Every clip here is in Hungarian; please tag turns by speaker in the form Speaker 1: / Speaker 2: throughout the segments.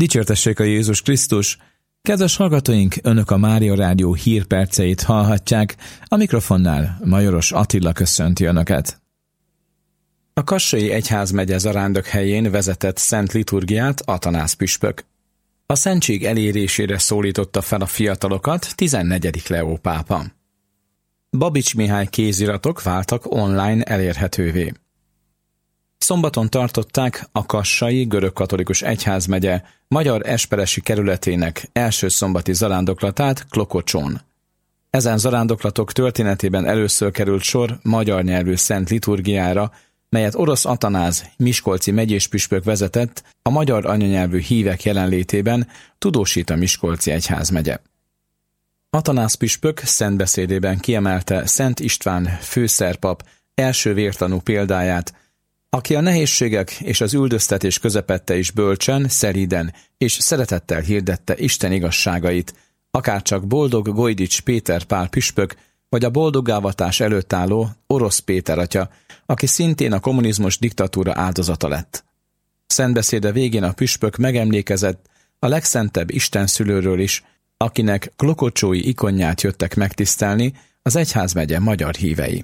Speaker 1: Dicsértessék a Jézus Krisztus! Kedves hallgatóink, Önök a Mária Rádió hírperceit hallhatják, a mikrofonnál Majoros Attila köszönti Önöket. A Kassai Egyházmegye Zarándokhelyén vezetett szent liturgiát Atanász püspök. A szentség elérésére szólította fel a fiatalokat 14. Leó pápa. Babics Mihály kéziratok váltak online elérhetővé. Szombaton tartották a Kassai Görögkatolikus Egyházmegye Magyar Esperesi kerületének első szombati zarándoklatát Klokocson. Ezen zarándoklatok történetében először került sor magyar nyelvű szent liturgiára, melyet Orosz Atanáz miskolci megyéspüspök vezetett a magyar anyanyelvű hívek jelenlétében, tudósít a Miskolci Egyházmegye. Atanász püspök szentbeszédében kiemelte Szent István főszerpap első vértanú példáját, aki a nehézségek és az üldöztetés közepette is bölcsen, szeríden és szeretettel hirdette Isten igazságait, akárcsak boldog Gojdics Péter Pál püspök, vagy a boldoggávatás előtt álló Orosz Péter atya, aki szintén a kommunizmus diktatúra áldozata lett. Szentbeszéde végén a püspök megemlékezett a legszentebb istenszülőről is, akinek klokocsói ikonját jöttek megtisztelni az egyházmegye magyar hívei.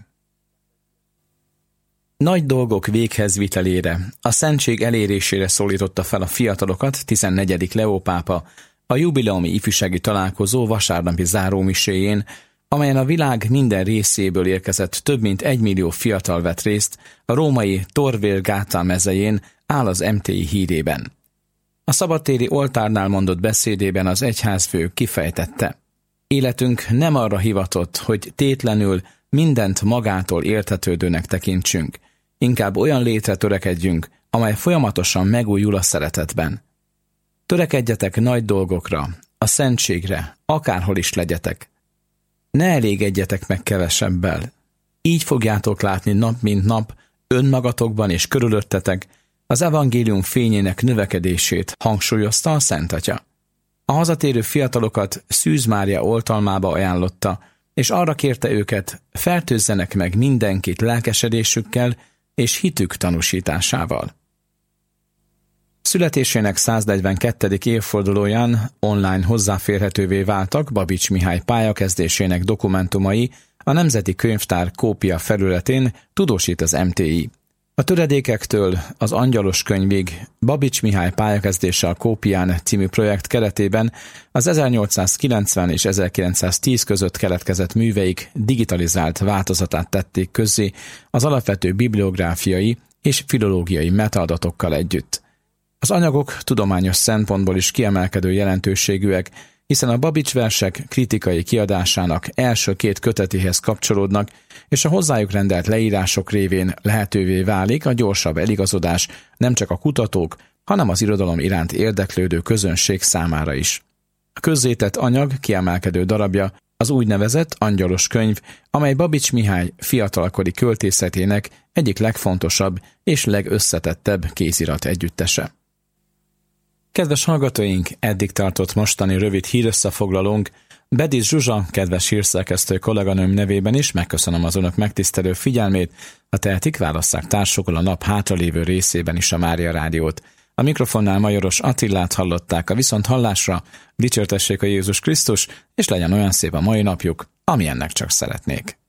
Speaker 1: Nagy dolgok véghezvitelére, a szentség elérésére szólította fel a fiatalokat 14. Leó pápa a jubileumi ifjúsági találkozó vasárnapi zárómiséjén, amelyen a világ minden részéből érkezett több mint 1 millió fiatal vett részt a római Tor Vergata mezején áll az MTI hírében. A szabadtéri oltárnál mondott beszédében az egyházfő kifejtette: életünk nem arra hivatott, hogy tétlenül mindent magától értetődőnek tekintsünk, inkább olyan létre törekedjünk, amely folyamatosan megújul a szeretetben. Törekedjetek nagy dolgokra, a szentségre, akárhol is legyetek. Ne elégedjetek meg kevesebbel. Így fogjátok látni nap mint nap, önmagatokban és körülöttetek az evangélium fényének növekedését, hangsúlyozta a Szent Atya. A hazatérő fiatalokat Szűz Mária oltalmába ajánlotta, és arra kérte őket, fertőzzenek meg mindenkit lelkesedésükkel és hitük tanúsításával. Születésének 142. évfordulóján online hozzáférhetővé váltak Babics Mihály pályakezdésének dokumentumai a Nemzeti Könyvtár kópia felületén, tudósít az MTI. A töredékektől az Angyalos könyvig Babics Mihály pályakezdése a kópián című projekt keretében az 1890 és 1910 között keletkezett műveik digitalizált változatát tették közzé az alapvető bibliográfiai és filológiai metaadatokkal együtt. Az anyagok tudományos szempontból is kiemelkedő jelentőségűek, hiszen a Babics versek kritikai kiadásának első 2 kötetéhez kapcsolódnak, és a hozzájuk rendelt leírások révén lehetővé válik a gyorsabb eligazodás nem csak a kutatók, hanem az irodalom iránt érdeklődő közönség számára is. A közzétett anyag kiemelkedő darabja az úgynevezett Angyalos könyv, amely Babics Mihály fiatalkori költészetének egyik legfontosabb és legösszetettebb kézirat együttese. Kedves hallgatóink, eddig tartott mostani rövid hírösszefoglalónk. Bedis Zsuzsa, kedves hírszerkesztő kolléganőm nevében is megköszönöm az Önök megtisztelő figyelmét, ha tehetik, válasszák társunkul a nap hátralévő részében is a Mária Rádiót. A mikrofonnál Majoros Attilát hallották, a viszonthallásra, dicsértessék a Jézus Krisztus, és legyen olyan szép a mai napjuk, amilyennek csak szeretnék.